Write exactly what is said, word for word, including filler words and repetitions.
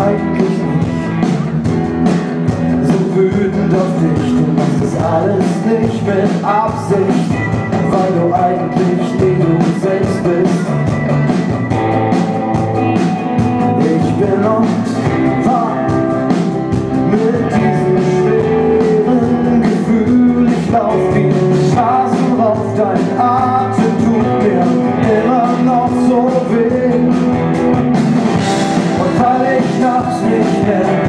eigentlich nicht. So wütend auf dich, du machst das alles nicht mit Absicht, weil du eigentlich nie du selbst bist. Ich bin und war mit diesem schweren Gefühl. Ich lauf die Straßen rauf, dein Atem tut mir immer noch so weh. Und weil ich nachts nicht mehr